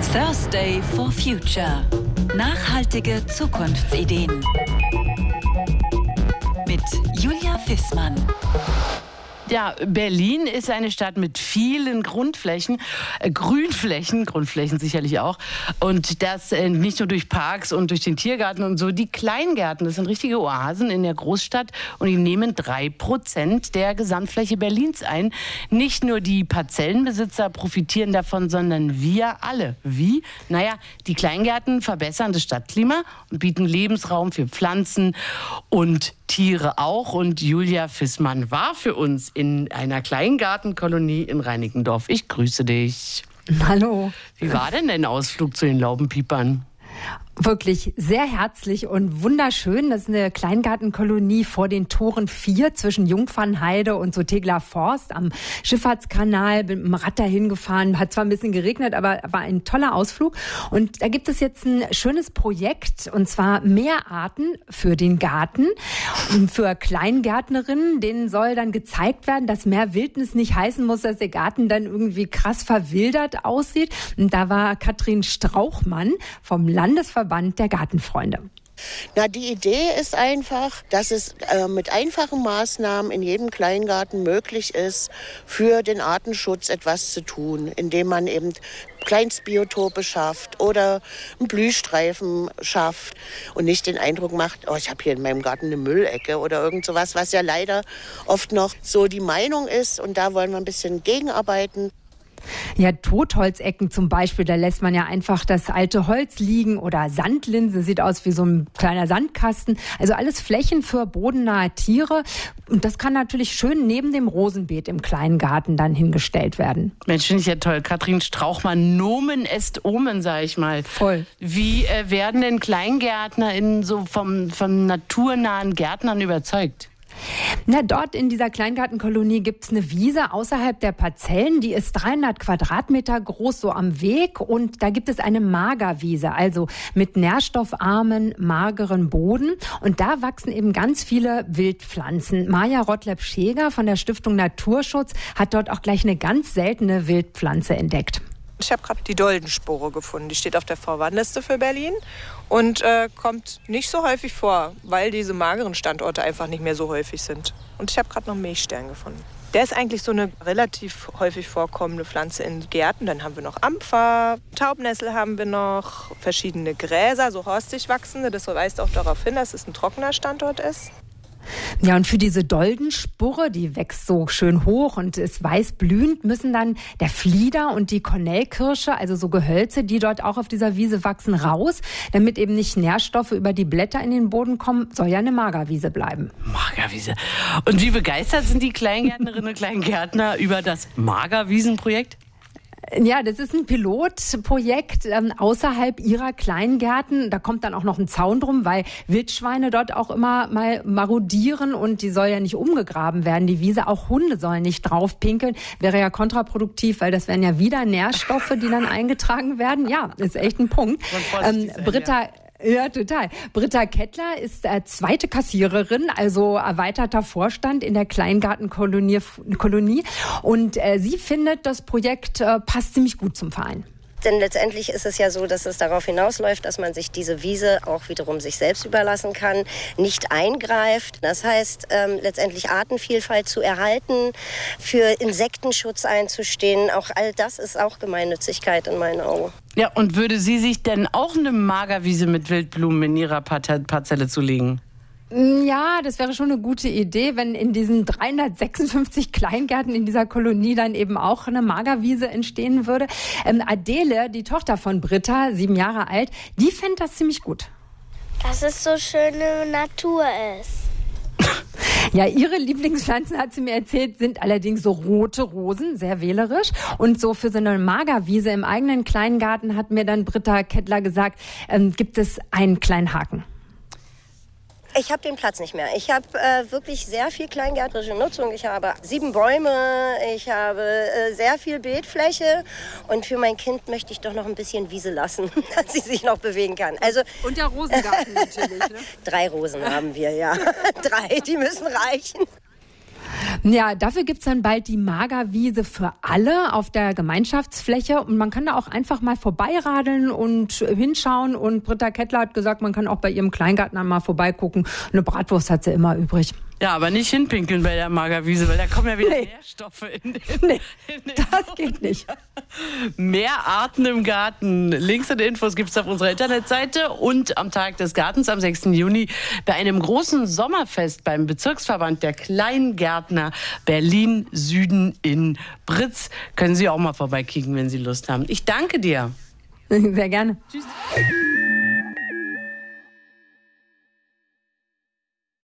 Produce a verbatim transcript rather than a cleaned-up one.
Thursday for Future. Nachhaltige Zukunftsideen. Mit Julia Fissmann. Ja, Berlin ist eine Stadt mit vielen Grundflächen, äh, Grünflächen, Grundflächen sicherlich auch. Und das äh, nicht nur durch Parks und durch den Tiergarten und so. Die Kleingärten, das sind richtige Oasen in der Großstadt und die nehmen drei Prozent der Gesamtfläche Berlins ein. Nicht nur die Parzellenbesitzer profitieren davon, sondern wir alle. Wie? Naja, die Kleingärten verbessern das Stadtklima und bieten Lebensraum für Pflanzen und Tiere auch. Und Julia Fissmann war für uns in einer Kleingartenkolonie in Reinickendorf. Ich grüße dich. Hallo. Wie war denn dein Ausflug zu den Laubenpiepern? Wirklich sehr herzlich und wunderschön. Das ist eine Kleingartenkolonie vor den Toren vier zwischen Jungfernheide und so Tegeler Forst am Schifffahrtskanal. Bin mit dem Rad dahin gefahren. Hat zwar ein bisschen geregnet, aber war ein toller Ausflug. Und da gibt es jetzt ein schönes Projekt, und zwar Meerarten für den Garten. Und für Kleingärtnerinnen, denen soll dann gezeigt werden, dass mehr Wildnis nicht heißen muss, dass der Garten dann irgendwie krass verwildert aussieht. Und da war Katrin Strauchmann vom Landesverband der Gartenfreunde. Na, die Idee ist einfach, dass es äh, mit einfachen Maßnahmen in jedem Kleingarten möglich ist, für den Artenschutz etwas zu tun, indem man eben Kleinstbiotope schafft oder einen Blühstreifen schafft und nicht den Eindruck macht, oh, ich habe hier in meinem Garten eine Müllecke oder irgend sowas, was ja leider oft noch so die Meinung ist, und da wollen wir ein bisschen gegenarbeiten. Ja, Totholzecken zum Beispiel, da lässt man ja einfach das alte Holz liegen, oder Sandlinse, sieht aus wie so ein kleiner Sandkasten. Also alles Flächen für bodennahe Tiere. Und das kann natürlich schön neben dem Rosenbeet im kleinen Garten dann hingestellt werden. Mensch, finde ich ja toll. Katrin Strauchmann, Nomen est Omen, sag ich mal. Voll. Wie äh, werden denn KleingärtnerInnen so vom, vom naturnahen Gärtnern überzeugt? Na, dort in dieser Kleingartenkolonie gibt es eine Wiese außerhalb der Parzellen. Die ist dreihundert Quadratmeter groß, so am Weg. Und da gibt es eine Magerwiese, also mit nährstoffarmen, mageren Boden. Und da wachsen eben ganz viele Wildpflanzen. Maja Rottleb-Scheger von der Stiftung Naturschutz hat dort auch gleich eine ganz seltene Wildpflanze entdeckt. Ich habe gerade die Doldenspore gefunden. Die steht auf der Verwandliste für Berlin und äh, kommt nicht so häufig vor, weil diese mageren Standorte einfach nicht mehr so häufig sind. Und ich habe gerade noch einen Milchstern gefunden. Der ist eigentlich so eine relativ häufig vorkommende Pflanze in Gärten. Dann haben wir noch Ampfer, Taubnessel haben wir noch, verschiedene Gräser, so horstig wachsende. Das weist auch darauf hin, dass es ein trockener Standort ist. Ja, und für diese Doldenspurre, die wächst so schön hoch und ist weiß blühend, müssen dann der Flieder und die Kornellkirsche, also so Gehölze, die dort auch auf dieser Wiese wachsen, raus, damit eben nicht Nährstoffe über die Blätter in den Boden kommen. Soll ja eine Magerwiese bleiben. Magerwiese. Und wie begeistert sind die Kleingärtnerinnen und Kleingärtner über das Magerwiesenprojekt? Ja, das ist ein Pilotprojekt ähm, außerhalb ihrer Kleingärten. Da kommt dann auch noch ein Zaun drum, weil Wildschweine dort auch immer mal marodieren und die soll ja nicht umgegraben werden. Die Wiese, auch Hunde sollen nicht drauf pinkeln. Wäre ja kontraproduktiv, weil das wären ja wieder Nährstoffe, die dann eingetragen werden. Ja, ist echt ein Punkt. Ähm, Britta... Ja, total. Britta Kettler ist äh, zweite Kassiererin, also erweiterter Vorstand in der Kleingartenkolonie. Kolonie. Und äh, sie findet, das Projekt äh, passt ziemlich gut zum Verein. Denn letztendlich ist es ja so, dass es darauf hinausläuft, dass man sich diese Wiese auch wiederum sich selbst überlassen kann, nicht eingreift. Das heißt, ähm, letztendlich Artenvielfalt zu erhalten, für Insektenschutz einzustehen. Auch all das ist auch Gemeinnützigkeit in meinen Augen. Ja, und würde sie sich denn auch eine Magerwiese mit Wildblumen in ihrer Parzelle zulegen? Ja, das wäre schon eine gute Idee, wenn in diesen dreihundertsechsundfünfzig Kleingärten in dieser Kolonie dann eben auch eine Magerwiese entstehen würde. Ähm, Adele, die Tochter von Britta, sieben Jahre alt, die fände das ziemlich gut. Dass es so schöne Natur ist. Ja, ihre Lieblingspflanzen, hat sie mir erzählt, sind allerdings so rote Rosen, sehr wählerisch. Und so für so eine Magerwiese im eigenen Kleingarten, hat mir dann Britta Kettler gesagt, ähm, gibt es einen kleinen Haken. Ich habe den Platz nicht mehr. Ich habe äh, wirklich sehr viel kleingärtnerische Nutzung. Ich habe sieben Bäume, ich habe äh, sehr viel Beetfläche. Und für mein Kind möchte ich doch noch ein bisschen Wiese lassen, dass sie sich noch bewegen kann. Also, und der Rosengarten natürlich, ne? Drei Rosen haben wir, ja. Drei, die müssen reichen. Ja, dafür gibt's dann bald die Magerwiese für alle auf der Gemeinschaftsfläche. Und man kann da auch einfach mal vorbeiradeln und hinschauen. Und Britta Kettler hat gesagt, man kann auch bei ihrem Kleingarten einmal vorbeigucken. Eine Bratwurst hat sie immer übrig. Ja, aber nicht hinpinkeln bei der Magerwiese, weil da kommen ja wieder nee. Nährstoffe in den, nee, in den das geht nicht. Mehr Arten im Garten. Links und Infos gibt es auf unserer Internetseite und am Tag des Gartens am sechsten Juni bei einem großen Sommerfest beim Bezirksverband der Kleingärtner Berlin Süden in Britz. Können Sie auch mal vorbeikicken, wenn Sie Lust haben. Ich danke dir. Sehr gerne. Tschüss.